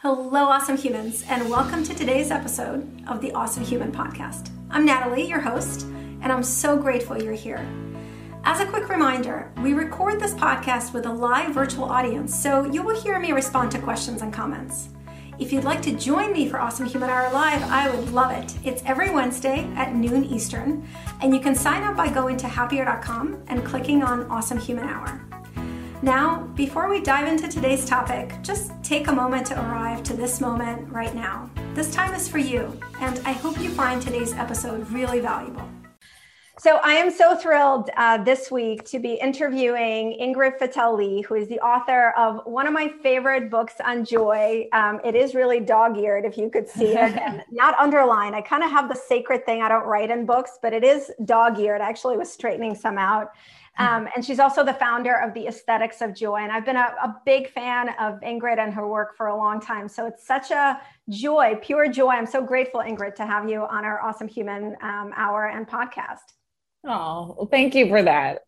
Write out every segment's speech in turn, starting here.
Hello, awesome humans, and welcome to today's episode of the Awesome Human Podcast. I'm Natalie, your host, and I'm so grateful you're here. As a quick reminder, we record this podcast with a live virtual audience, so you will hear me respond to questions and comments. If you'd like to join me for Awesome Human Hour Live, I would love it. It's every Wednesday at noon Eastern, and you can sign up by going to happier.com and clicking on Awesome Human Hour. Now, before we dive into today's topic, just take a moment to arrive to this moment right now. This time is for you, and I hope you find today's episode really valuable. So I am so thrilled this week to be interviewing Ingrid Fetell-Lee, who is the author of one of my favorite books on joy. It is really dog-eared, if you could see it, and not underlined. I kind of have the sacred thing. I don't write in books, but it is dog-eared. I actually was straightening some out. And she's also the founder of the Aesthetics of Joy. And I've been a big fan of Ingrid and her work for a long time. So it's such a joy, pure joy. I'm so grateful, Ingrid, to have you on our Awesome Human Hour and podcast. Oh, well, thank you for that.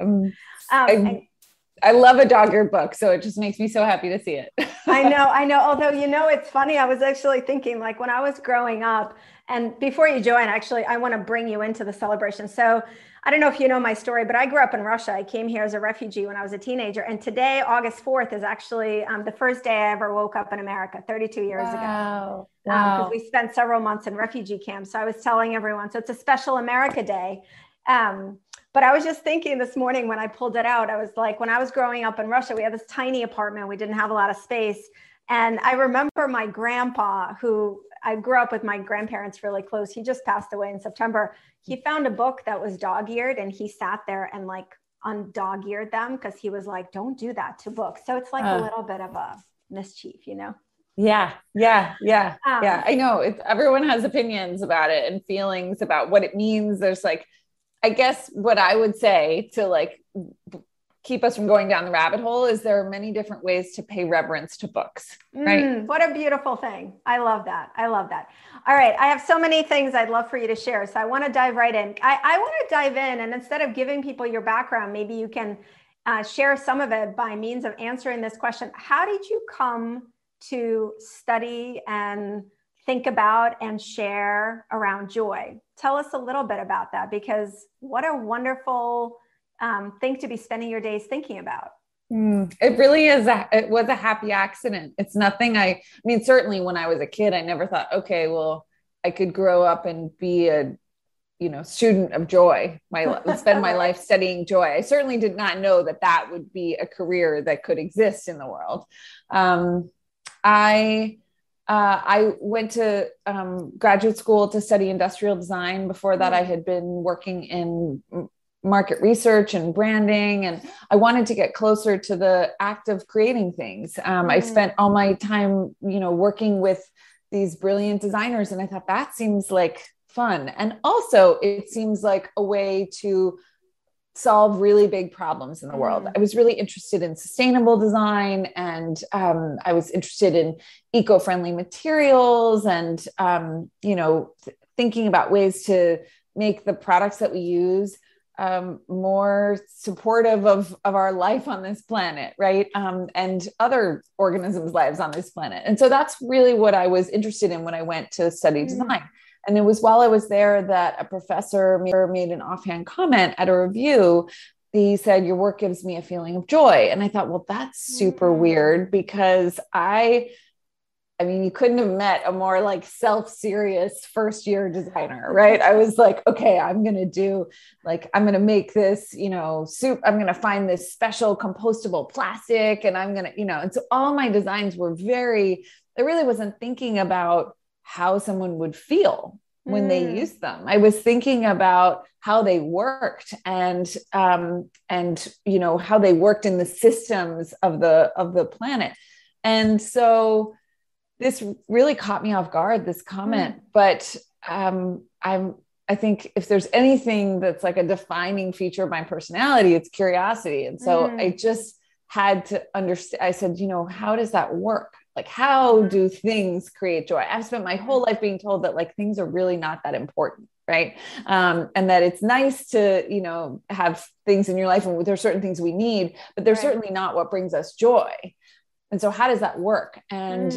I love a dog-eared book, so it just makes me so happy to see it. I know. Although, it's funny. I was actually thinking, like, when I was growing up, and before you join, actually, I want to bring you into the celebration. So I don't know if you know my story, but I grew up in Russia. I came here as a refugee when I was a teenager. And today, August 4th, is actually the first day I ever woke up in America 32 years ago. Wow. Because we spent several months in refugee camps. So I was telling everyone, so it's a special America Day. But I was just thinking this morning when I pulled it out, I was like, when I was growing up in Russia, we had this tiny apartment. We didn't have a lot of space. And I remember my grandpa, who I grew up with my grandparents really close. He just passed away in September. He found a book that was dog-eared, and he sat there and like undog-eared them because he was like, don't do that to books. So it's like a little bit of a mischief, Yeah. I know everyone has opinions about it and feelings about what it means. There's I guess what I would say to keep us from going down the rabbit hole is there are many different ways to pay reverence to books, right? What a beautiful thing. I love that. All right. I have so many things I'd love for you to share. So I want to dive right in. I want to dive in, and instead of giving people your background, maybe you can share some of it by means of answering this question. How did you come to study and think about and share around joy? Tell us a little bit about that, because what a wonderful thing to be spending your days thinking about. It really is. It was a happy accident. It's nothing. I mean, certainly when I was a kid, I never thought, okay, well, I could grow up and be a, student of joy. Spend my life studying joy. I certainly did not know that would be a career that could exist in the world. I went to graduate school to study industrial design. Before that, I had been working in market research and branding, and I wanted to get closer to the act of creating things. I spent all my time, working with these brilliant designers, and I thought that seems like fun. And also it seems like a way to solve really big problems in the world. I was really interested in sustainable design, and I was interested in eco-friendly materials and, thinking about ways to make the products that we use more supportive of our life on this planet, right? And other organisms' lives on this planet. And so that's really what I was interested in when I went to study design. And it was while I was there that a professor made an offhand comment at a review. He said, "Your work gives me a feeling of joy." And I thought, well, that's super weird, because I mean, you couldn't have met a more self-serious first year designer, right? I was like, okay, I'm going to make this, soup. I'm going to find this special compostable plastic, and I'm going to, and so all my designs were I really wasn't thinking about how someone would feel when they used them. I was thinking about how they worked and how they worked in the systems of the planet. And so this really caught me off guard, this comment, but I think if there's anything that's like a defining feature of my personality, it's curiosity. And so I just had to understand. I said, how does that work? How do things create joy? I've spent my whole life being told that things are really not that important. Right. And that it's nice to, have things in your life, and there's certain things we need, but they're certainly not what brings us joy. And so how does that work? And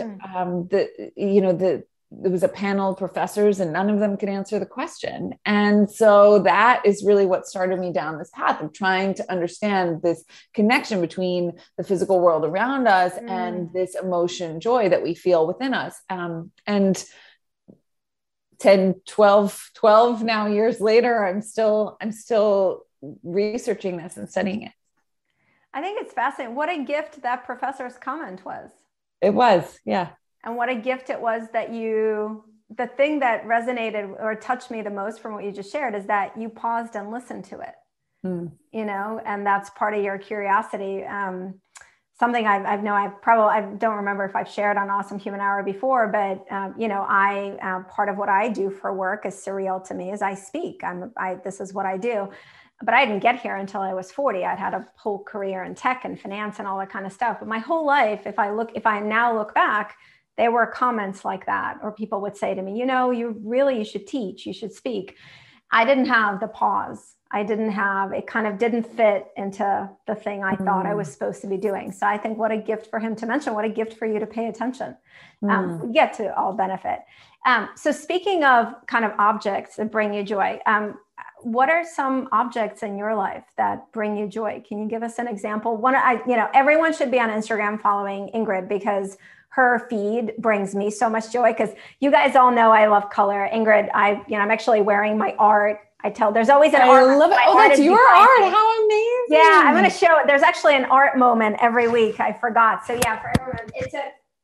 there was a panel of professors and none of them could answer the question. And so that is really what started me down this path of trying to understand this connection between the physical world around us and this emotion, joy that we feel within us. And 10, 12 now years later, I'm still researching this and studying it. I think it's fascinating. What a gift that professor's comment was. It was, yeah. And what a gift it was that the thing that resonated or touched me the most from what you just shared is that you paused and listened to it, and that's part of your curiosity. Something I don't remember if I've shared on Awesome Human Hour before, but part of what I do for work is surreal to me is I speak. This is what I do. But I didn't get here until I was 40. I'd had a whole career in tech and finance and all that kind of stuff. But my whole life, if I now look back, there were comments like that, or people would say to me, you should teach, you should speak. I didn't have the pause. It kind of didn't fit into the thing I thought I was supposed to be doing. So I think what a gift for him to mention, what a gift for you to pay attention. We get to all benefit. So speaking of kind of objects that bring you joy, what are some objects in your life that bring you joy? Can you give us an example? Everyone should be on Instagram following Ingrid because her feed brings me so much joy, because you guys all know I love color. Ingrid, I'm actually wearing my art. There's always an art. I love it. Oh, that's your art. How amazing. Yeah, I'm going to show it. There's actually an art moment every week. I forgot. So yeah, for everyone, it's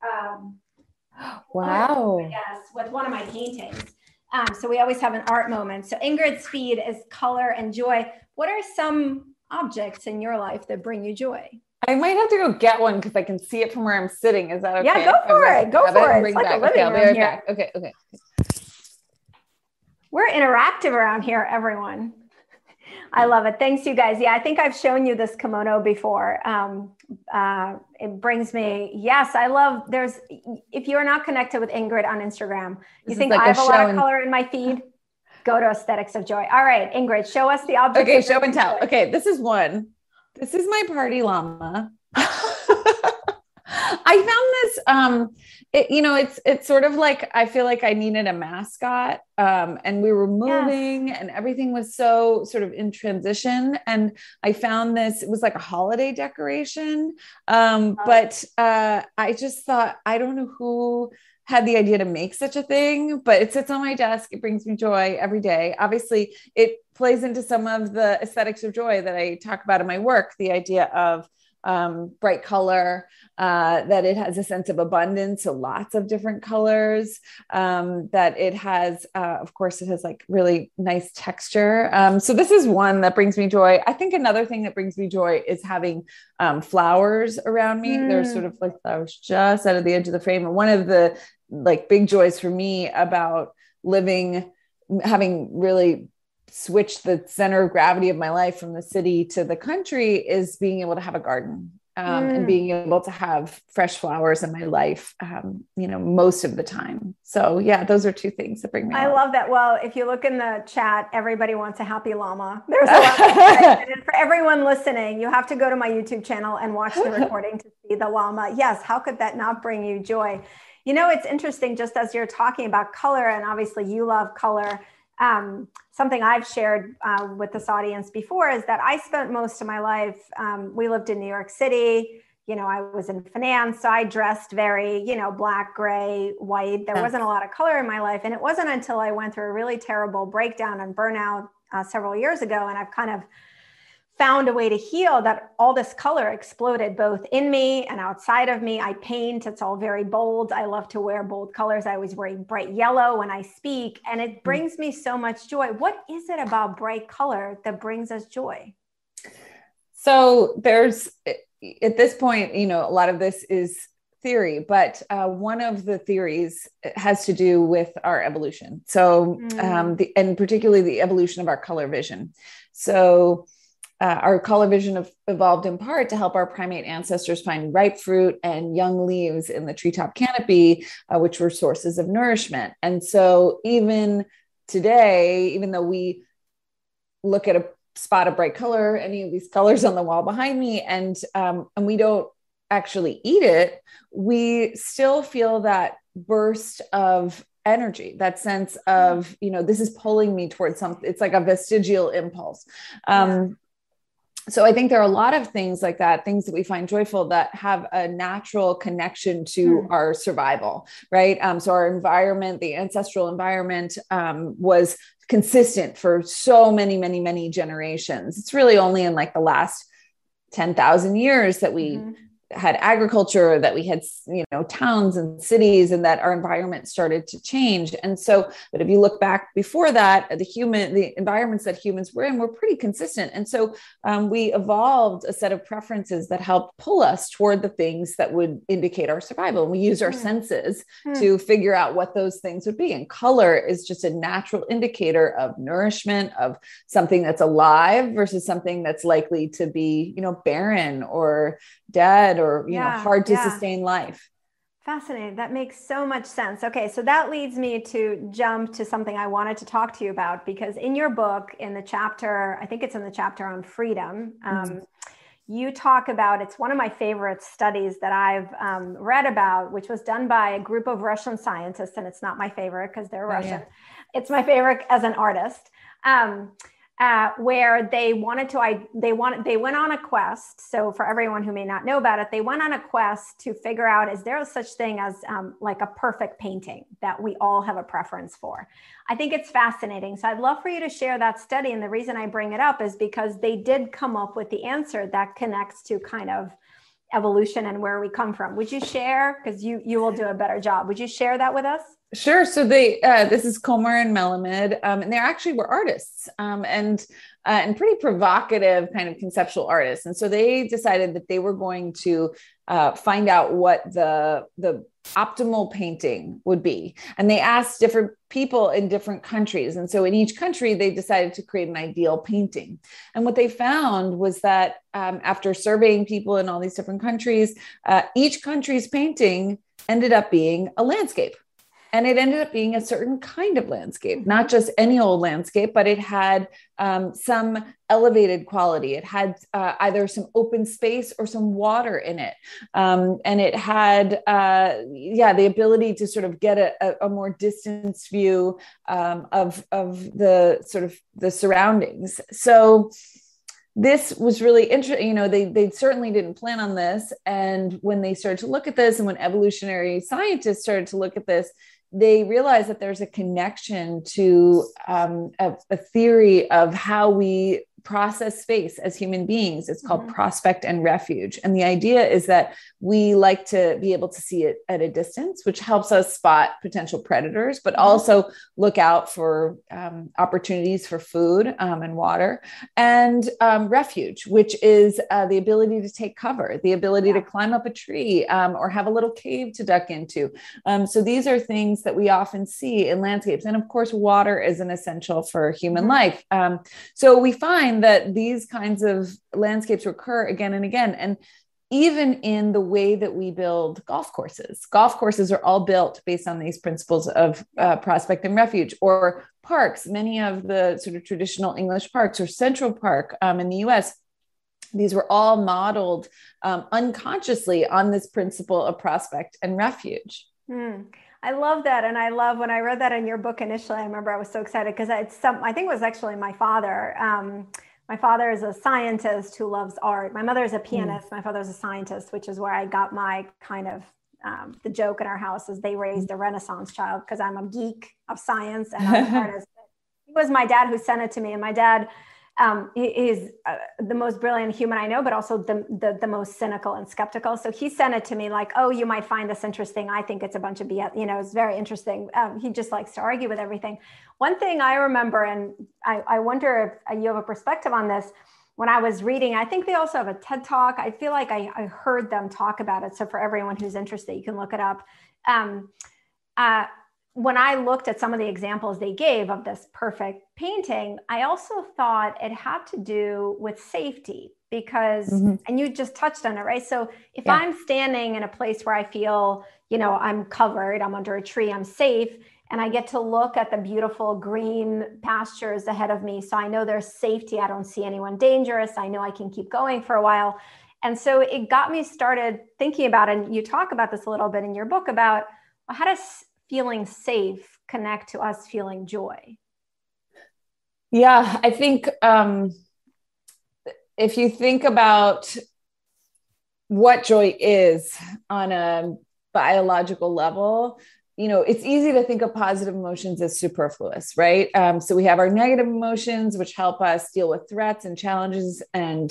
wow. Yes, with one of my paintings. So we always have an art moment. So Ingrid's feed is color and joy. What are some objects in your life that bring you joy? I might have to go get one because I can see it from where I'm sitting. Is that okay? Yeah, go for it. Go for it. It's like a living room here. Okay. We're interactive around here, everyone. I love it. Thanks, you guys. Yeah, I think I've shown you this kimono before. It brings me, yes, I love, if you're not connected with Ingrid on Instagram, you think I have a lot of color in my feed? Go to Aesthetics of Joy. All right, Ingrid, show us the object. Okay, show and tell. Okay, this is one. This is my party llama. I found this, it's sort of like, I feel like I needed a mascot, and we were moving and everything was so sort of in transition. And I found this, it was like a holiday decoration. But I just thought, I don't know who had the idea to make such a thing, but it sits on my desk. It brings me joy every day. Obviously it plays into some of the aesthetics of joy that I talk about in my work, the idea of bright color, that it has a sense of abundance, so lots of different colors, that it has, of course, it has like really nice texture. So this is one that brings me joy. I think another thing that brings me joy is having flowers around me. There's sort of like flowers just out of the edge of the frame. And one of the like big joys for me about having really switch the center of gravity of my life from the city to the country is being able to have a garden, and being able to have fresh flowers in my life, most of the time. So yeah, those are two things that bring me. I love that. Well, if you look in the chat, everybody wants a happy llama. There's a lot of and for everyone listening, you have to go to my YouTube channel and watch the recording to see the llama. Yes. How could that not bring you joy? It's interesting, just as you're talking about color, and obviously you love color. Something I've shared with this audience before is that I spent most of my life, we lived in New York City, I was in finance, so I dressed very, black, gray, white. There wasn't a lot of color in my life. And it wasn't until I went through a really terrible breakdown and burnout several years ago, and I've kind of found a way to heal, that all this color exploded both in me and outside of me. I paint, it's all very bold. I love to wear bold colors. I always wear bright yellow when I speak, and it brings me so much joy. What is it about bright color that brings us joy? So there's, at this point, a lot of this is theory, but one of the theories has to do with our evolution. So, and particularly the evolution of our color vision. So our color vision evolved in part to help our primate ancestors find ripe fruit and young leaves in the treetop canopy, which were sources of nourishment. And so even today, even though we look at a spot of bright color, any of these colors on the wall behind me, and we don't actually eat it, we still feel that burst of energy, that sense of, this is pulling me towards something. It's like a vestigial impulse. So I think there are a lot of things like that, things that we find joyful that have a natural connection to our survival, right? So our environment, the ancestral environment, was consistent for so many, many, many generations. It's really only in like the last 10,000 years that we had agriculture, that we had, towns and cities, and that our environment started to change. And so, but if you look back before that, the environments that humans were in were pretty consistent. And so we evolved a set of preferences that helped pull us toward the things that would indicate our survival. And we use our senses to figure out what those things would be. And color is just a natural indicator of nourishment, of something that's alive versus something that's likely to be, barren or dead or, hard to sustain life. Fascinating. That makes so much sense. Okay. So that leads me to jump to something I wanted to talk to you about, because in your book, in the chapter, I think it's in the chapter on freedom, you talk about, it's one of my favorite studies that I've read about, which was done by a group of Russian scientists. And it's not my favorite because they're Russian. It's my favorite as an artist. Where they went on a quest. So for everyone who may not know about it, they went on a quest to figure out, is there such thing as like a perfect painting that we all have a preference for? I think it's fascinating. So I'd love for you to share that study. And the reason I bring it up is because they did come up with the answer that connects to kind of evolution and where we come from. Would you share? Because you will do a better job. Would you share that with us? Sure. So this is Comer and Melamed, and they actually were artists, and pretty provocative kind of conceptual artists. And so they decided that they were going to find out what the optimal painting would be. And they asked different people in different countries. And so in each country, they decided to create an ideal painting. And what they found was that after surveying people in all these different countries, each country's painting ended up being a landscape. And it ended up being a certain kind of landscape, not just any old landscape, but it had some elevated quality. It had either some open space or some water in it. And it had, the ability to sort of get a more distance view of the sort of the surroundings. So this was really interesting. They certainly didn't plan on this. And when they started to look at this, and when evolutionary scientists started to look at this, they realized that there's a connection to a theory of how we process space as human beings. It's called prospect and refuge. And the idea is that we like to be able to see it at a distance, which helps us spot potential predators, but also look out for opportunities for food and water, and refuge, which is the ability to take cover, the ability to climb up a tree or have a little cave to duck into. So these are things that we often see in landscapes. And of course, water is an essential for human life. So we find that these kinds of landscapes recur again and again. And even in the way that we build golf courses are all built based on these principles of prospect and refuge. Or parks, many of the sort of traditional English parks, or Central Park in the US, these were all modeled unconsciously on this principle of prospect and refuge. I love that. And I love when I read that in your book initially, I remember I was so excited because I think it was actually my father. My father is a scientist who loves art. My mother is a pianist. My father is a scientist, which is where I got my kind of the joke in our house is they raised a Renaissance child, because I'm a geek of science and I'm an artist. It was my dad who sent it to me. And my dad is the most brilliant human I know, but also the most cynical and skeptical. So he sent it to me like, oh, you might find this interesting. I think it's a bunch of BS. It's very interesting. He just likes to argue with everything. One thing I remember, and I wonder if you have a perspective on this, when I was reading, I think they also have a TED Talk. I feel like I heard them talk about it. So for everyone who's interested, you can look it up. When I looked at some of the examples they gave of this perfect painting, I also thought it had to do with safety because, and you just touched on it, right? So if I'm standing in a place where I feel, I'm covered, I'm under a tree, I'm safe, and I get to look at the beautiful green pastures ahead of me. So I know there's safety. I don't see anyone dangerous. I know I can keep going for a while. And so it got me started thinking about, and you talk about this a little bit in your book about, well, how does feeling safe connect to us feeling joy? Yeah, I think if you think about what joy is on a biological level, it's easy to think of positive emotions as superfluous, right? So we have our negative emotions, which help us deal with threats and challenges and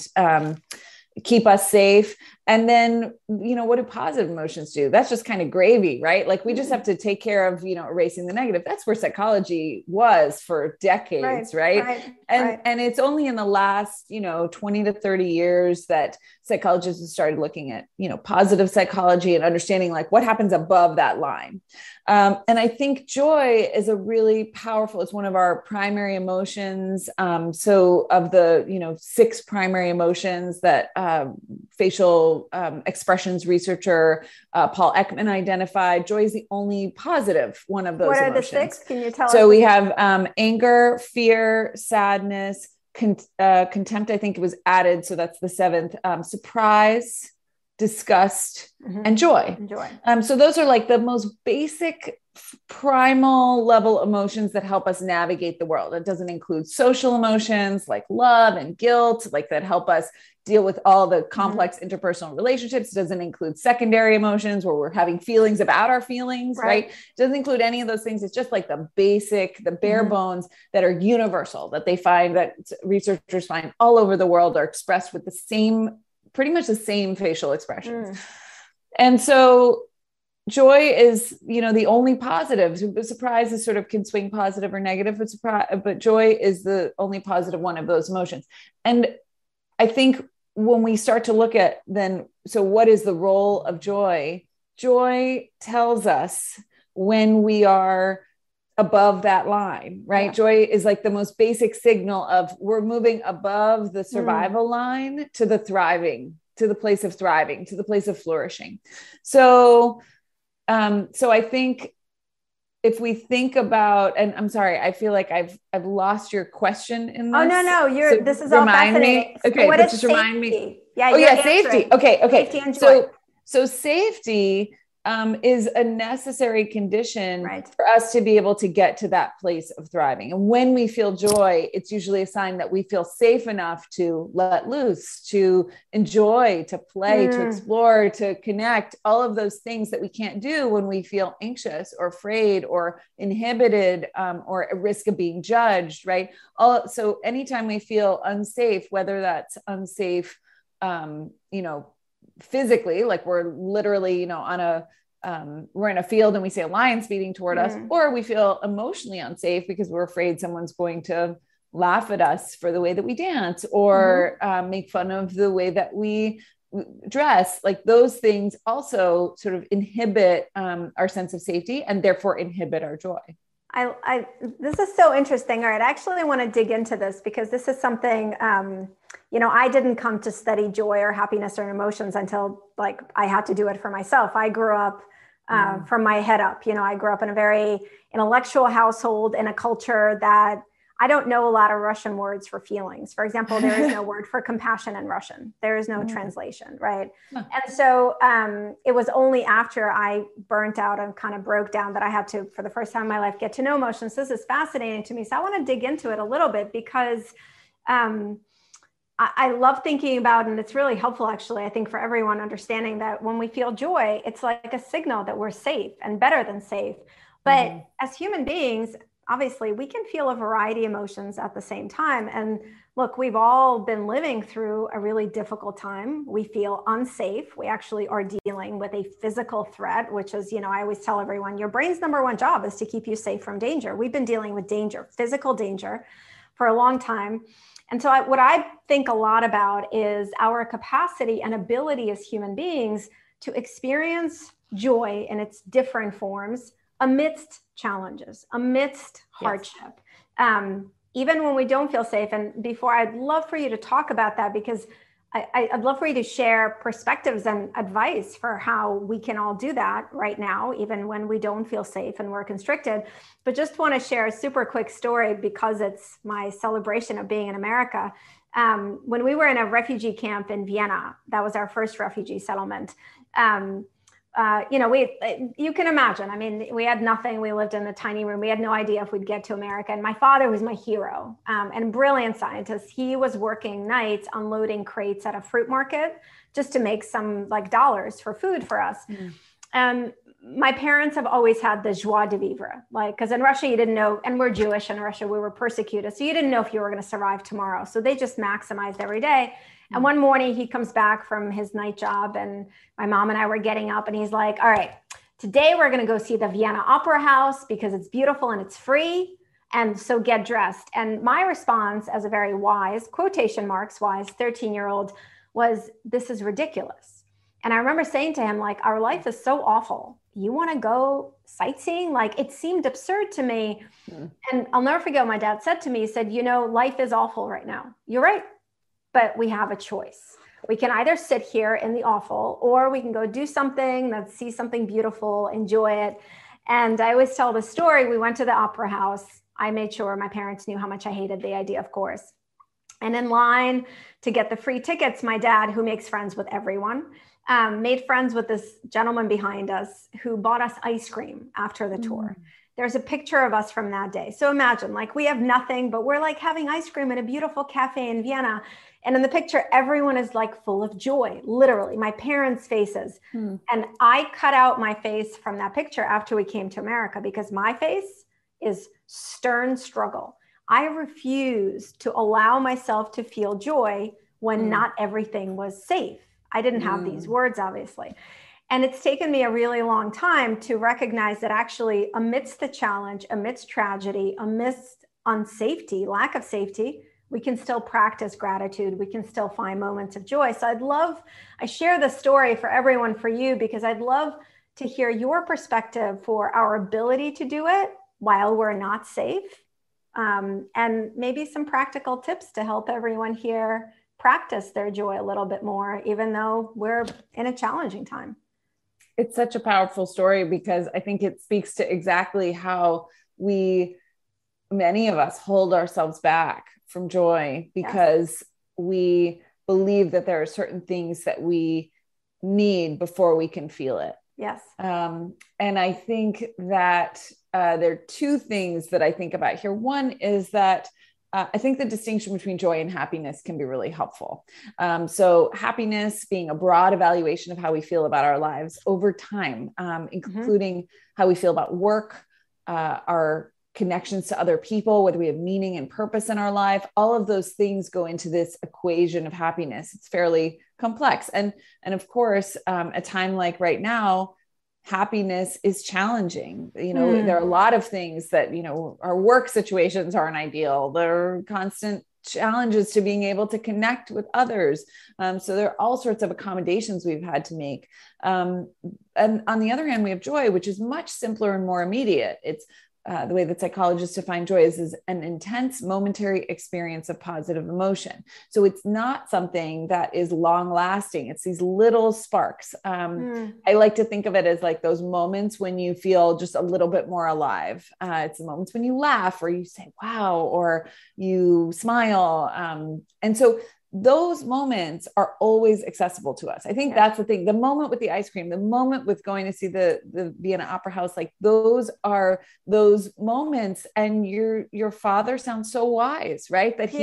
keep us safe. And then, what do positive emotions do? That's just kind of gravy, right? Like we just have to take care of, erasing the negative. That's where psychology was for decades, right? And it's only in the last, 20 to 30 years that psychologists have started looking at, positive psychology and understanding like what happens above that line. And I think joy is a really powerful, it's one of our primary emotions. So of the, 6 primary emotions that facial expressions researcher Paul Ekman identified, joy is the only positive one of those emotions. What are the 6? Can you tell us? So we have anger, fear, sadness, contempt, I think it was added. So that's the 7th, surprise, disgust, and joy. So those are like the most basic primal level emotions that help us navigate the world. It doesn't include social emotions like love and guilt, like that help us deal with all the complex interpersonal relationships. It doesn't include secondary emotions where we're having feelings about our feelings, right? It doesn't include any of those things. It's just like the basic, the bare bones that are universal, that they find, that researchers find all over the world are expressed with the same, pretty much the same facial expressions. And so joy is, the only positive. Surprise is sort of can swing positive or negative, but joy is the only positive one of those emotions. And I think when we start to look at so what is the role of joy? Joy tells us when we are above that line, right? Yeah. Joy is like the most basic signal of we're moving above the survival line to the thriving, to the place of thriving, to the place of flourishing. So I think if we think about, and I'm sorry, I feel like I've lost your question in this. Oh, no, so this is all fascinating. Me. Okay, what is just safety? remind me. Yeah, safety. Okay. Safety and joy. So safety is a necessary condition for us to be able to get to that place of thriving. And when we feel joy, it's usually a sign that we feel safe enough to let loose, to enjoy, to play, to explore, to connect, all of those things that we can't do when we feel anxious or afraid or inhibited or at risk of being judged, right? So anytime we feel unsafe, whether that's unsafe, physically, like we're literally, we're in a field and we see a lion speeding toward us, or we feel emotionally unsafe because we're afraid someone's going to laugh at us for the way that we dance or make fun of the way that we dress. Like those things also sort of inhibit our sense of safety and therefore inhibit our joy. This is so interesting. All right. I actually want to dig into this because this is something, I didn't come to study joy or happiness or emotions until like I had to do it for myself. I grew up from my head up, I grew up in a very intellectual household in a culture that I don't know a lot of Russian words for feelings. For example, there is no word for compassion in Russian. There is no translation, right? And so it was only after I burnt out and kind of broke down that I had to, for the first time in my life, get to know emotions. This is fascinating to me. So I want to dig into it a little bit because I love thinking about, and it's really helpful actually, I think for everyone understanding that when we feel joy, it's like a signal that we're safe and better than safe. But as human beings, obviously we can feel a variety of emotions at the same time. And look, we've all been living through a really difficult time. We feel unsafe. We actually are dealing with a physical threat, which is, I always tell everyone, your brain's number one job is to keep you safe from danger. We've been dealing with danger, physical danger for a long time. And so what I think a lot about is our capacity and ability as human beings to experience joy in its different forms amidst challenges, amidst hardship, even when we don't feel safe. And before, I'd love for you to talk about that because I'd love for you to share perspectives and advice for how we can all do that right now, even when we don't feel safe and we're constricted. But just want to share a super quick story because it's my celebration of being in America. when we were in a refugee camp in Vienna. That was our first refugee settlement. You can imagine, I mean, we had nothing. We lived in a tiny room. We had no idea if we'd get to America. And my father was my hero, and brilliant scientist. He was working nights unloading crates at a fruit market just to make some like dollars for food for us. My parents have always had the joie de vivre, like, because in Russia, you didn't know, and we're Jewish in Russia, we were persecuted. So you didn't know if you were going to survive tomorrow. So they just maximized every day. And one morning he comes back from his night job, and my mom and I were getting up, and he's like, all right, today we're going to go see the Vienna Opera House because it's beautiful and it's free. And so get dressed. And my response as a very wise, quotation marks, wise 13-year-old was, this is ridiculous. And I remember saying to him, like, our life is so awful. You want to go sightseeing? Like, it seemed absurd to me. And I'll never forget what my dad said to me. He said, you know, life is awful right now. You're right. But we have a choice. We can either sit here in the awful, or we can go do something, see something beautiful, enjoy it. And I always tell the story. We went to the opera house. I made sure my parents knew how much I hated the idea, of course. And in line to get the free tickets, my dad, who makes friends with everyone, made friends with this gentleman behind us who bought us ice cream after the tour. There's a picture of us from that day. So imagine, like, we have nothing, but we're like having ice cream in a beautiful cafe in Vienna. And in the picture, everyone is like full of joy, literally, my parents' faces. And I cut out my face from that picture after we came to America, because my face is stern struggle. I refuse to allow myself to feel joy when not everything was safe. I didn't have these words, obviously. And it's taken me a really long time to recognize that actually amidst the challenge, amidst tragedy, amidst unsafety, lack of safety, we can still practice gratitude. We can still find moments of joy. So I share this story for everyone, for you, because I'd love to hear your perspective for our ability to do it while we're not safe. And maybe some practical tips to help everyone here practice their joy a little bit more, even though we're in a challenging time. It's such a powerful story, because I think it speaks to exactly how many of us hold ourselves back from joy because we believe that there are certain things that we need before we can feel it. Yes. And I think that there are two things that I think about here. One is that I think the distinction between joy and happiness can be really helpful. So happiness being a broad evaluation of how we feel about our lives over time, including how we feel about work, our connections to other people, whether we have meaning and purpose in our life. All of those things go into this equation of happiness. It's fairly complex. And of course, a time like right now, happiness is challenging. There are a lot of things that, our work situations aren't ideal. There are constant challenges to being able to connect with others. So there are all sorts of accommodations we've had to make. And on the other hand, we have joy, which is much simpler and more immediate. It's the way that psychologists define joy is an intense momentary experience of positive emotion. So it's not something that is long lasting. It's these little sparks. I like to think of it as like those moments when you feel just a little bit more alive. It's the moments when you laugh, or you say, wow, or you smile. And so those moments are always accessible to us. I think that's the thing. The moment with the ice cream, the moment with going to see the Vienna Opera House, like those are those moments. And your father sounds so wise, right? That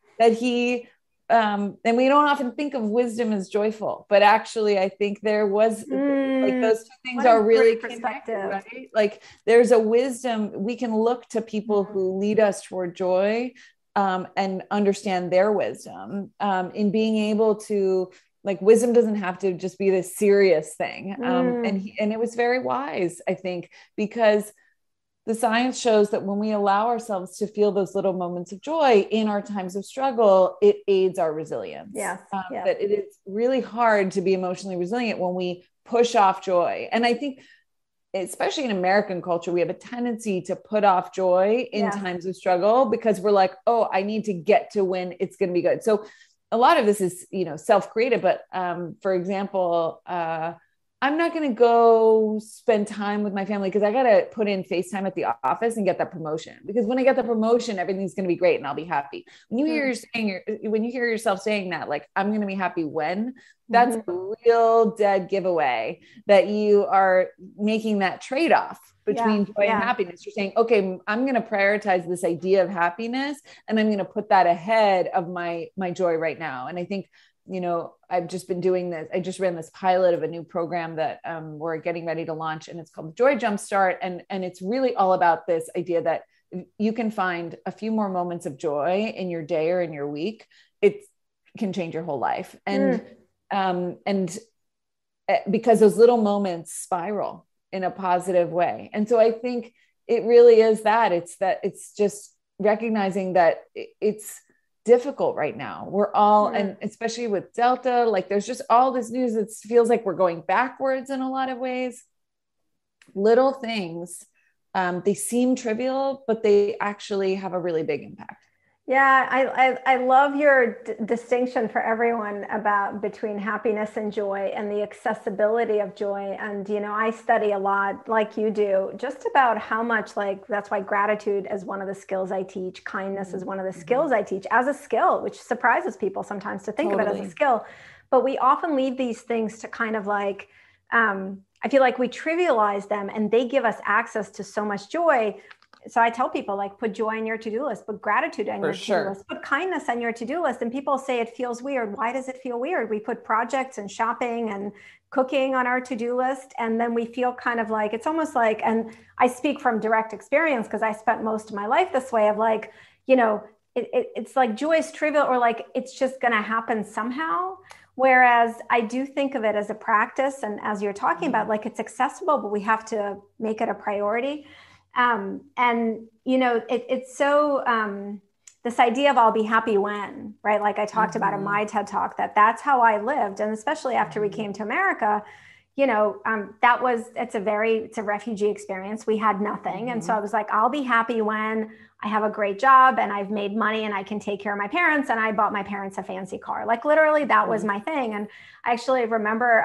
he, and we don't often think of wisdom as joyful, but actually I think there was like those two things are really connected, right? Like there's a wisdom. We can look to people who lead us toward joy, and understand their wisdom, in being able to, like, wisdom doesn't have to just be this serious thing. And it was very wise, I think, because the science shows that when we allow ourselves to feel those little moments of joy in our times of struggle, it aids our resilience. That it is really hard to be emotionally resilient when we push off joy. And I think, especially in American culture, we have a tendency to put off joy in times of struggle because we're like, oh, I need to get to when it's going to be good. So a lot of this is, self-created, but, for example, I'm not going to go spend time with my family because I got to put in FaceTime at the office and get that promotion. Because when I get the promotion, everything's going to be great and I'll be happy. When you hear yourself saying that, like, I'm going to be happy when, that's a real dead giveaway that you are making that trade-off between joy and happiness. You're saying, okay, I'm going to prioritize this idea of happiness and I'm going to put that ahead of my joy right now. And I think, I've just been doing this. I just ran this pilot of a new program that we're getting ready to launch, and it's called Joy Jumpstart. And it's really all about this idea that you can find a few more moments of joy in your day or in your week. It can change your whole life. And because those little moments spiral in a positive way. And so I think it really is that it's just recognizing that it's difficult right now. We're all, and especially with Delta, like there's just all this news that feels like we're going backwards in a lot of ways. Little things, they seem trivial, but they actually have a really big impact. Yeah, I love your distinction for everyone between happiness and joy and the accessibility of joy. And, I study a lot, like you do, just about how much, like, that's why gratitude is one of the skills I teach. Kindness is one of the skills I teach as a skill, which surprises people sometimes to think of it as a skill. But we often leave these things to kind of like, I feel like we trivialize them and they give us access to so much joy. So I tell people, like, put joy on your to-do list, put gratitude on your to-do list, put kindness on your to-do list. And people say it feels weird. Why does it feel weird? We put projects and shopping and cooking on our to-do list. And then we feel kind of like, it's almost like, and I speak from direct experience because I spent most of my life this way of like, it's like joy is trivial or like, it's just going to happen somehow. Whereas I do think of it as a practice. And as you're talking about, like, it's accessible, but we have to make it a priority. It's so, this idea of I'll be happy when, right? Like I talked about in my TED Talk, that's how I lived. And especially after we came to America, it's a refugee experience. We had nothing. And so I was like, I'll be happy when I have a great job and I've made money and I can take care of my parents. And I bought my parents a fancy car. Like literally that was my thing. And I actually remember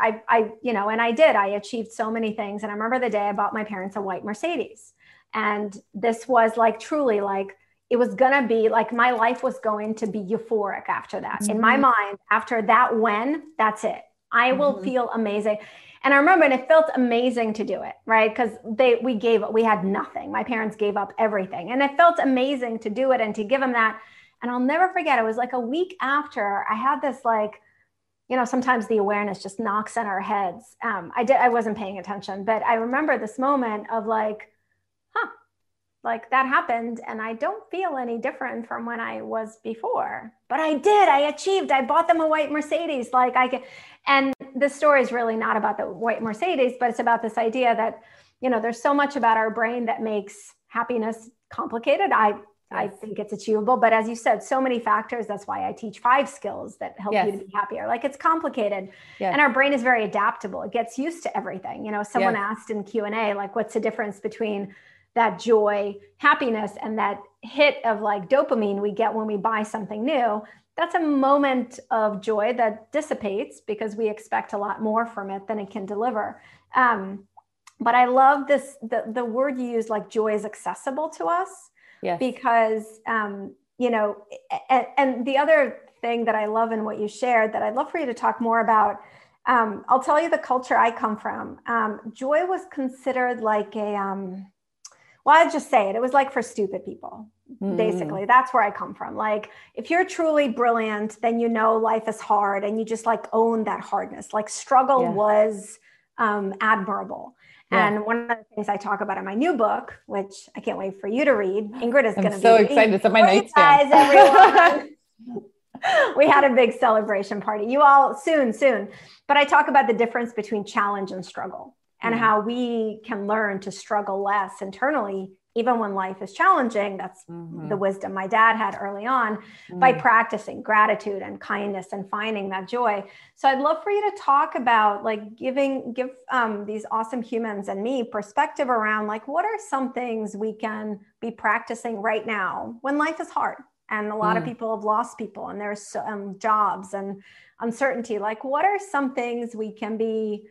I achieved so many things. And I remember the day I bought my parents a white Mercedes. And this was like, truly like, it was going to be like, my life was going to be euphoric after that. In my mind, after that, that's it. I will feel amazing. And I remember, and it felt amazing to do it, right? Because we had nothing. My parents gave up everything. And it felt amazing to do it and to give them that. And I'll never forget, it was like a week after I had this like, sometimes the awareness just knocks on our heads. I wasn't paying attention, but I remember this moment of like, like that happened and I don't feel any different from when I was before, but I achieved, I bought them a white Mercedes. And the story is really not about the white Mercedes, but it's about this idea that, there's so much about our brain that makes happiness complicated. I think it's achievable, but as you said, so many factors. That's why I teach 5 skills that help you to be happier. Like it's complicated and our brain is very adaptable. It gets used to everything. Someone asked in Q&A, like, what's the difference between that joy, happiness, and that hit of like dopamine we get when we buy something new? That's a moment of joy that dissipates because we expect a lot more from it than it can deliver. But I love the word you use, like joy is accessible to us. Yes. Because, and the other thing that I love in what you shared that I'd love for you to talk more about, I'll tell you the culture I come from. Joy was considered like I'd just say it. It was like for stupid people, basically. That's where I come from. Like, if you're truly brilliant, then life is hard and you just like own that hardness. Like struggle was admirable. Yeah. And one of the things I talk about in my new book, which I can't wait for you to read, Ingrid is going to be so excited. It's on my nightstand. Guys, everyone. We had a big celebration party. You all soon. But I talk about the difference between challenge and struggle. And how we can learn to struggle less internally, even when life is challenging. That's the wisdom my dad had early on by practicing gratitude and kindness and finding that joy. So I'd love for you to talk about like give these awesome humans and me perspective around like, what are some things we can be practicing right now when life is hard? And a lot of people have lost people and there's jobs and uncertainty. Like, what are some things we can be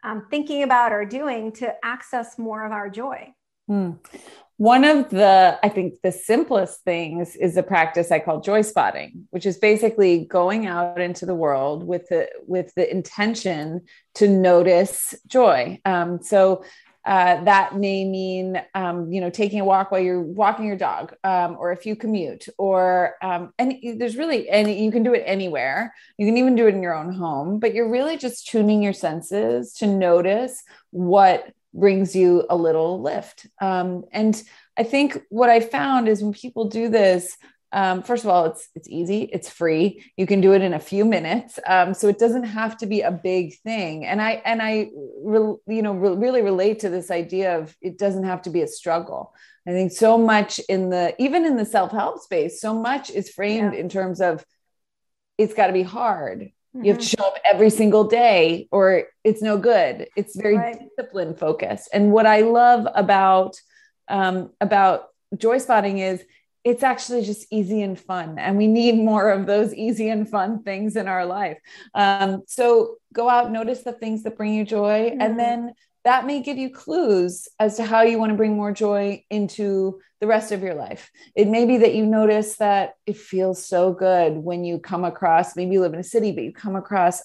thinking about or doing to access more of our joy? One of the, I think the simplest things is a practice I call joy spotting, which is basically going out into the world with the intention to notice joy. That may mean, taking a walk while you're walking your dog, or if you commute, or, and there's really any, you can do it anywhere. You can even do it in your own home, but you're really just tuning your senses to notice what brings you a little lift. And I think what I found is when people do this, first of all, it's easy, it's free. You can do it in a few minutes. So it doesn't have to be a big thing. And I really relate to this idea of it doesn't have to be a struggle. I think so much even in the self-help space, so much is framed in terms of it's got to be hard. You have to show up every single day or it's no good. It's very discipline focused. And what I love about joy spotting is it's actually just easy and fun. And we need more of those easy and fun things in our life. So go out, notice the things that bring you joy. And then that may give you clues as to how you want to bring more joy into the rest of your life. It may be that you notice that it feels so good when you come across, maybe you live in a city, but you come across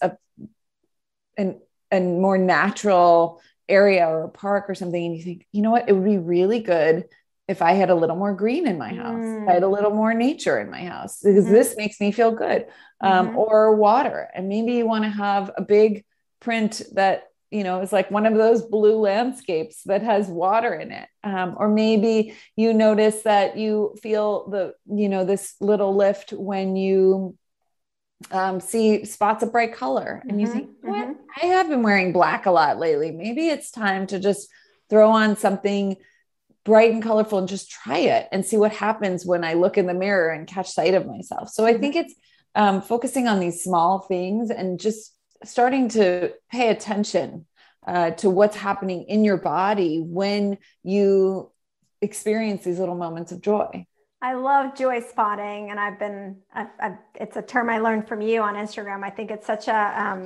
a more natural area or a park or something. And you think, you know what, it would be really good if I had a little more green in my house, if I had a little more nature in my house, because this makes me feel good, or water. And maybe you want to have a big print that, is like one of those blue landscapes that has water in it. Or maybe you notice that you feel this little lift when you see spots of bright color and you think, what? I have been wearing black a lot lately. Maybe it's time to just throw on something bright and colorful and just try it and see what happens when I look in the mirror and catch sight of myself. So I think it's focusing on these small things and just starting to pay attention to what's happening in your body when you experience these little moments of joy. I love joy spotting. And it's a term I learned from you on Instagram. I think it's such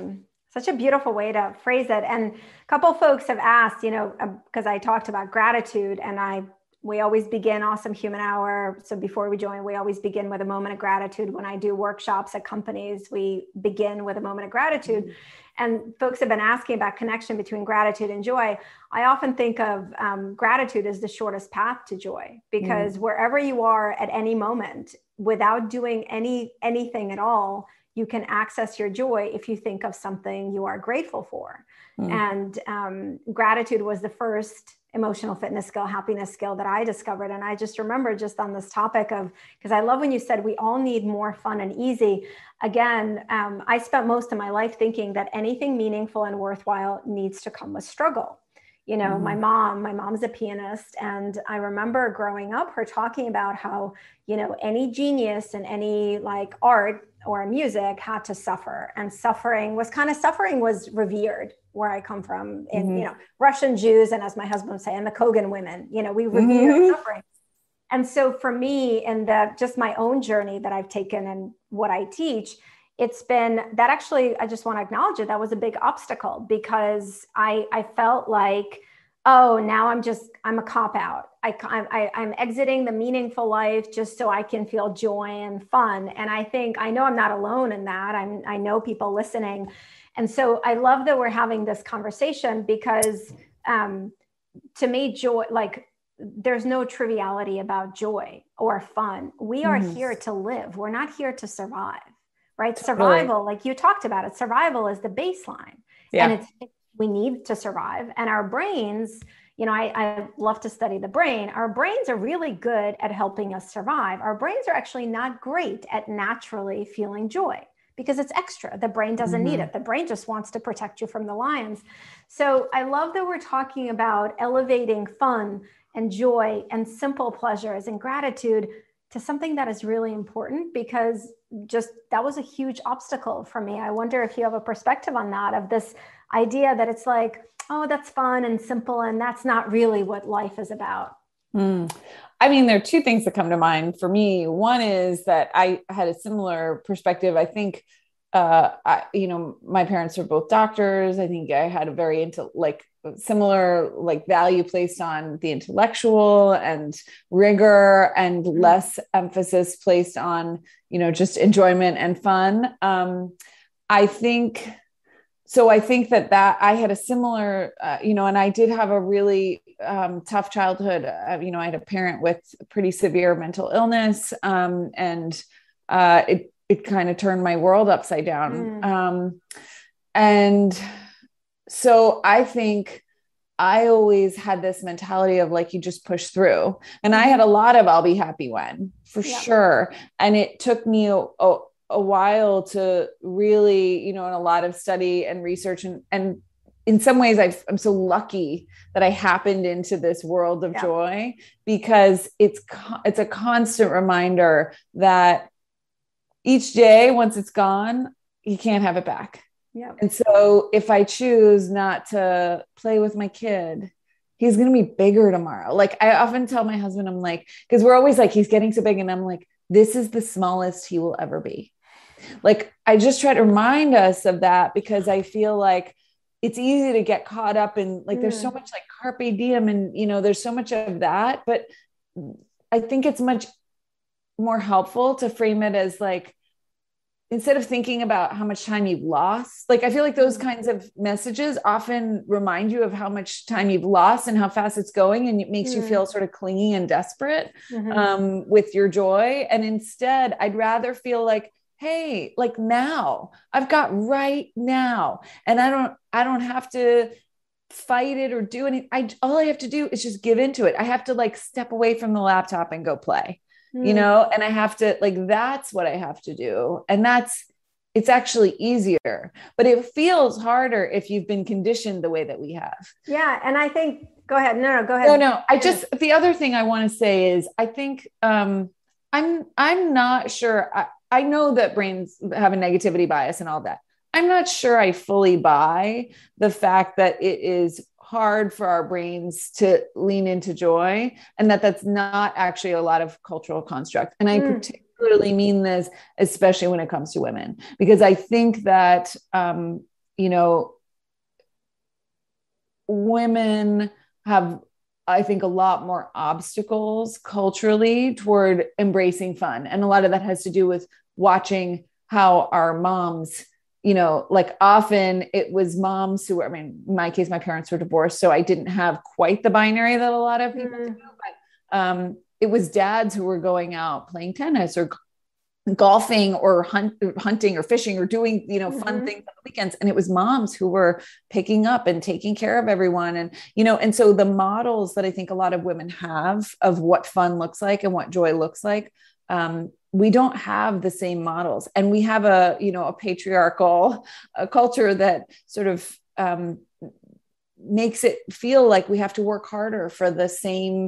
a beautiful way to phrase it. And a couple folks have asked, because I talked about gratitude and we always begin Awesome Human Hour. So before we join, we always begin with a moment of gratitude. When I do workshops at companies, we begin with a moment of gratitude. And folks have been asking about connection between gratitude and joy. I often think of gratitude as the shortest path to joy, because wherever you are at any moment, without doing anything at all, you can access your joy if you think of something you are grateful for. And gratitude was the first emotional fitness skill, happiness skill that I discovered. And I just remember just on this topic of, because I love when you said we all need more fun and easy. Again, I spent most of my life thinking that anything meaningful and worthwhile needs to come with struggle. My mom's a pianist. And I remember growing up, her talking about how, any genius and any like art or music had to suffer, and suffering was revered where I come from in, Russian Jews. And as my husband would say, and the Kogan women, we revere suffering. And so for me, in just my own journey that I've taken and what I teach, it's been that actually, I just want to acknowledge it. That was a big obstacle, because I felt like, oh, now I'm a cop out. I'm exiting the meaningful life just so I can feel joy and fun. And I know I'm not alone in that. I know people listening. And so I love that we're having this conversation, because to me, joy, like there's no triviality about joy or fun. We are here to live. We're not here to survive, right? Totally. Survival, like you talked about it, survival is the baseline. Yeah. And we need to survive. And our brains, I love to study the brain. Our brains are really good at helping us survive. Our brains are actually not great at naturally feeling joy, because it's extra. The brain doesn't need it. The brain just wants to protect you from the lions. So I love that we're talking about elevating fun and joy and simple pleasures and gratitude to something that is really important, because that was a huge obstacle for me. I wonder if you have a perspective on that, of this idea that it's like, oh, that's fun and simple, and that's not really what life is about. I mean, there are two things that come to mind for me. One is that I had a similar perspective. I think my parents were both doctors. I think I had a very similar value placed on the intellectual and rigor, and less emphasis placed on, just enjoyment and fun. I think that I had a similar, and I did have a really tough childhood. I had a parent with pretty severe mental illness, and it kind of turned my world upside down. And so I think I always had this mentality of you just push through. And I had a lot of I'll be happy when, for sure. And it took me a while to really, in a lot of study and research, and in some ways I'm so lucky that I happened into this world of joy, because it's a constant reminder that each day, once it's gone, you can't have it back. Yeah. And so if I choose not to play with my kid, he's going to be bigger tomorrow. I often tell my husband, I'm because we're always he's getting so big. And I'm this is the smallest he will ever be. I just try to remind us of that, because I feel it's easy to get caught up in there's so much carpe diem, and, there's so much of that, but I think it's much more helpful to frame it as instead of thinking about how much time you've lost, I feel those kinds of messages often remind you of how much time you've lost and how fast it's going. And it makes you feel sort of clingy and desperate with your joy. And instead, I'd rather feel hey, now I've got right now, and I don't have to fight it or do anything. All I have to do is just give into it. I have to step away from the laptop and go play. And I have to that's what I have to do. And it's actually easier, but it feels harder if you've been conditioned the way that we have. Yeah. And I think, go ahead. No, go ahead. No. The other thing I want to say is, I think, I'm not sure. I know that brains have a negativity bias and all that. I'm not sure I fully buy the fact that it is hard for our brains to lean into joy, and that's not actually a lot of cultural construct. And I particularly mean this, especially when it comes to women, because I think that, women have, I think, a lot more obstacles culturally toward embracing fun. And a lot of that has to do with watching how our moms, often it was moms who were, in my case, my parents were divorced, so I didn't have quite the binary that a lot of people do, but it was dads who were going out playing tennis or golfing or hunting or fishing or doing, fun things on the weekends. And it was moms who were picking up and taking care of everyone. And, and so the models that I think a lot of women have of what fun looks like and what joy looks like, we don't have the same models. And we have a patriarchal culture that sort of makes it feel like we have to work harder for the same,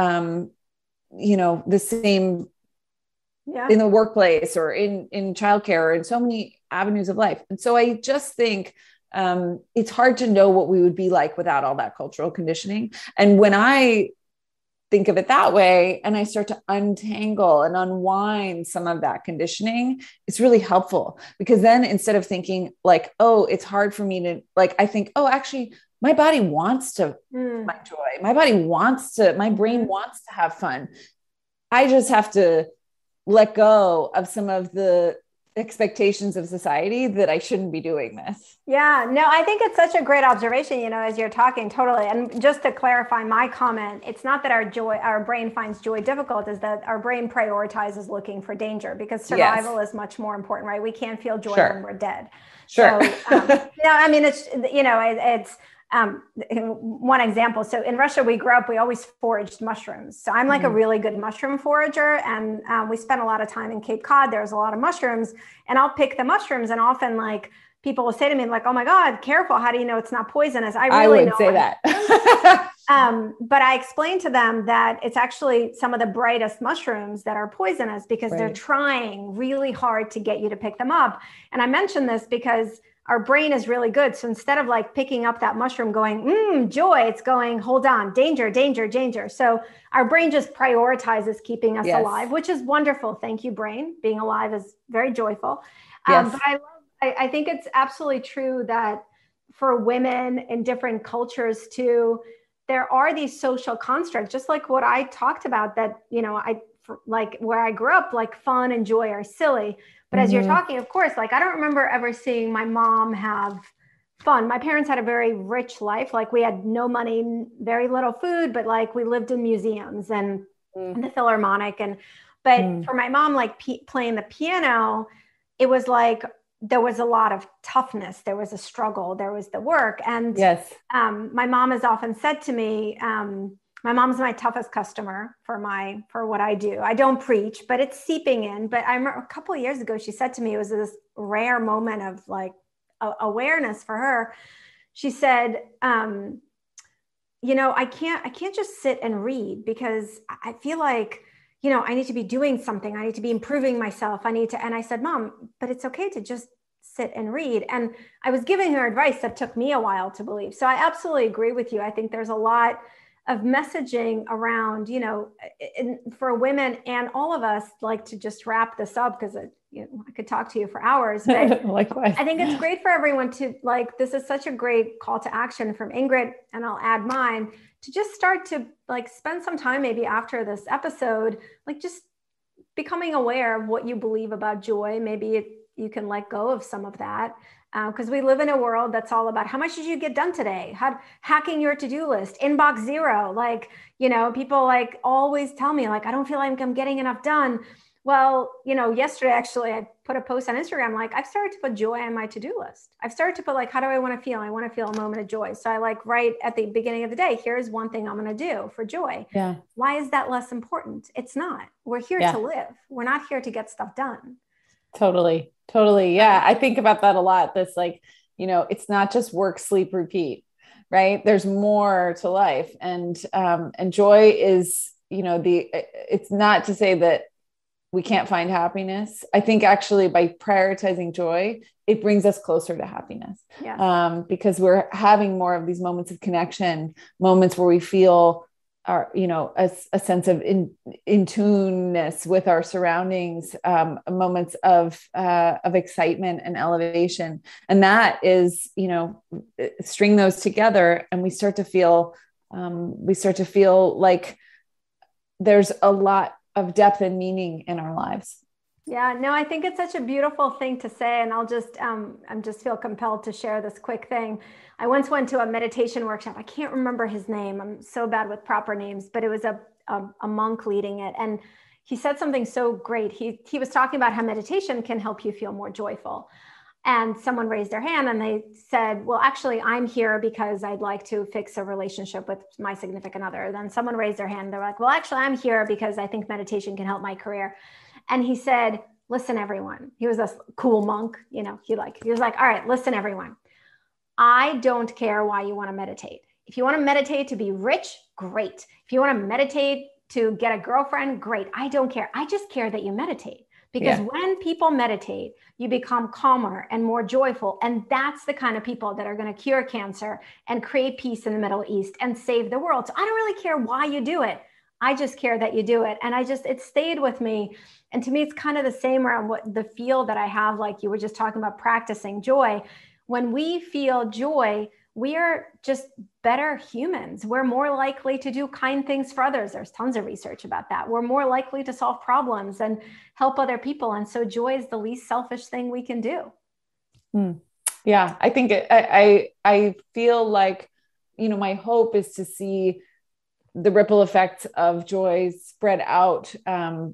the same in the workplace or in childcare or in so many avenues of life. And so I just think it's hard to know what we would be like without all that cultural conditioning. And when I think of it that way, and I start to untangle and unwind some of that conditioning, it's really helpful, because then instead of thinking oh, it's hard for me to I think, oh, actually my body wants to my joy. My brain wants to have fun. I just have to let go of some of the expectations of society that I shouldn't be doing this. Yeah, no, I think it's such a great observation, as you're talking, totally. And just to clarify my comment, it's not that our brain finds joy difficult, is that our brain prioritizes looking for danger, because survival is much more important, right? We can't feel joy when we're dead. Sure. So, it's one example. So in Russia, we grew up, we always foraged mushrooms. So I'm a really good mushroom forager. And we spent a lot of time in Cape Cod. There's a lot of mushrooms, and I'll pick the mushrooms. And often people will say to me oh my God, careful. How do you know it's not poisonous? I would say that. But I explained to them that it's actually some of the brightest mushrooms that are poisonous, because they're trying really hard to get you to pick them up. And I mentioned this because our brain is really good. So instead of picking up that mushroom going, joy, it's going, hold on, danger, danger, danger. So our brain just prioritizes keeping us alive, which is wonderful. Thank you, brain. Being alive is very joyful. But I think it's absolutely true that for women in different cultures too, there are these social constructs, just like what I talked about, that, like where I grew up, like fun and joy are silly. But as you're talking, of course, like I don't remember ever seeing my mom have fun. My parents had a very rich life. Like we had no money, very little food, but like we lived in museums and the Philharmonic. But for my mom, like playing the piano, it was like there was a lot of toughness. There was a struggle. There was the work. And yes, my mom has often said to me, my mom's my toughest customer for what I do. I don't preach, but it's seeping in. But I remember a couple of years ago, she said to me, it was this rare moment of like awareness for her. She said, I can't just sit and read, because I feel like, I need to be doing something. I need to be improving myself. And I said, Mom, but it's okay to just sit and read. And I was giving her advice that took me a while to believe. So I absolutely agree with you. I think there's a lot of messaging around, for women and all of us, like to just wrap this up, because I could talk to you for hours, but likewise. I think it's great for everyone to like, this is such a great call to action from Ingrid, and I'll add mine, to just start to like spend some time maybe after this episode, like just becoming aware of what you believe about joy. Maybe you can let go of some of that. Because we live in a world that's all about how much did you get done today? Hacking your to-do list, inbox zero. Like, people like always tell me like, I don't feel like I'm getting enough done. Well, yesterday, actually, I put a post on Instagram, like I've started to put joy on my to-do list. I've started to put like, how do I want to feel? I want to feel a moment of joy. So I like write at the beginning of the day, here's one thing I'm going to do for joy. Yeah. Why is that less important? It's not. We're here to live. We're not here to get stuff done. Totally. Yeah. I think about that a lot. This like, it's not just work, sleep, repeat, right? There's more to life. And joy is, it's not to say that we can't find happiness. I think actually by prioritizing joy, it brings us closer to happiness. Yes. Because we're having more of these moments of connection, moments where we feel a sense of in tuneness with our surroundings, moments of excitement and elevation. And that is, string those together and we start to feel like there's a lot of depth and meaning in our lives. Yeah, no, I think it's such a beautiful thing to say. And I'm just feel compelled to share this quick thing. I once went to a meditation workshop. I can't remember his name. I'm so bad with proper names, but it was a monk leading it. And he said something so great. He was talking about how meditation can help you feel more joyful. And someone raised their hand and they said, well, actually, I'm here because I'd like to fix a relationship with my significant other. Then someone raised their hand. They're like, well, actually, I'm here because I think meditation can help my career. And he said, listen, everyone. He was a cool monk. He was like, all right, listen, everyone. I don't care why you want to meditate. If you want to meditate to be rich, great. If you want to meditate to get a girlfriend, great. I don't care. I just care that you meditate. Because when people meditate, you become calmer and more joyful. And that's the kind of people that are going to cure cancer and create peace in the Middle East and save the world. So I don't really care why you do it. I just care that you do it. And it stayed with me. And to me, it's kind of the same around what the feel that I have, like you were just talking about practicing joy. When we feel joy, we are just better humans. We're more likely to do kind things for others. There's tons of research about that. We're more likely to solve problems and help other people. And so joy is the least selfish thing we can do. Yeah, I think I feel like, my hope is to see the ripple effects of joy spread out, and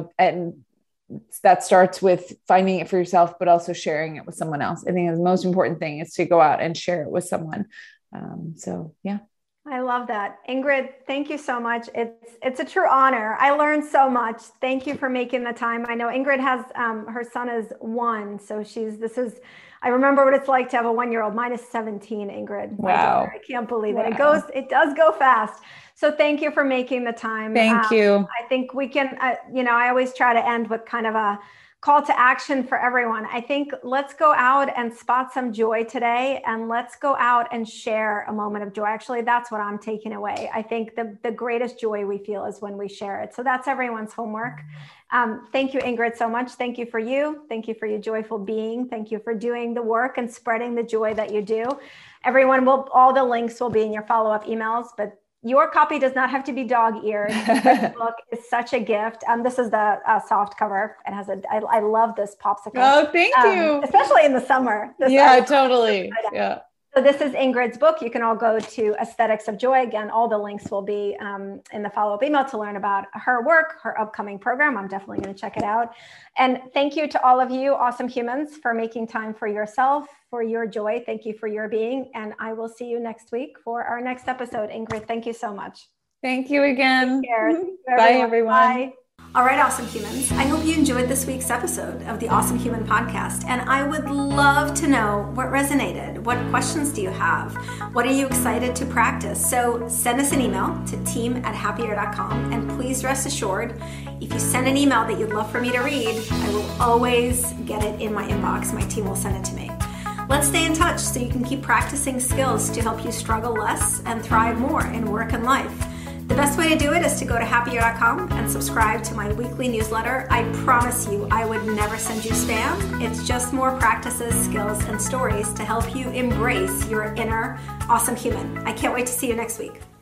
that starts with finding it for yourself, but also sharing it with someone else. I think the most important thing is to go out and share it with someone. Yeah. I love that. Ingrid, thank you so much. It's a true honor. I learned so much. Thank you for making the time. I know Ingrid has, her son is 1. So I remember what it's like to have a 1-year-old. Mine is 17, Ingrid. Wow. I can't believe it. It does go fast. So thank you for making the time. Thank you. I think we can, I always try to end with kind of a call to action for everyone. I think let's go out and spot some joy today, and let's go out and share a moment of joy. Actually, that's what I'm taking away. I think the greatest joy we feel is when we share it. So that's everyone's homework. Thank you, Ingrid, so much. Thank you for you. Thank you for your joyful being. Thank you for doing the work and spreading the joy that you do. Everyone all the links will be in your follow-up emails, but your copy does not have to be dog-eared. This book is such a gift. This is the soft cover. It has I love this popsicle. Oh, thank you. Especially in the summer. Totally. Yeah. So this is Ingrid's book. You can all go to Aesthetics of Joy. Again, all the links will be in the follow-up email to learn about her work, her upcoming program. I'm definitely going to check it out. And thank you to all of you awesome humans for making time for yourself, for your joy. Thank you for your being. And I will see you next week for our next episode. Ingrid, thank you so much. Thank you again. Take care. Bye, everyone. Bye. All right, awesome humans. I hope you enjoyed this week's episode of the Awesome Human Podcast. And I would love to know what resonated. What questions do you have? What are you excited to practice? So send us an email to team@happier.com. And please rest assured, if you send an email that you'd love for me to read, I will always get it in my inbox. My team will send it to me. Let's stay in touch so you can keep practicing skills to help you struggle less and thrive more in work and life. The best way to do it is to go to happier.com and subscribe to my weekly newsletter. I promise you, I would never send you spam. It's just more practices, skills, and stories to help you embrace your inner awesome human. I can't wait to see you next week.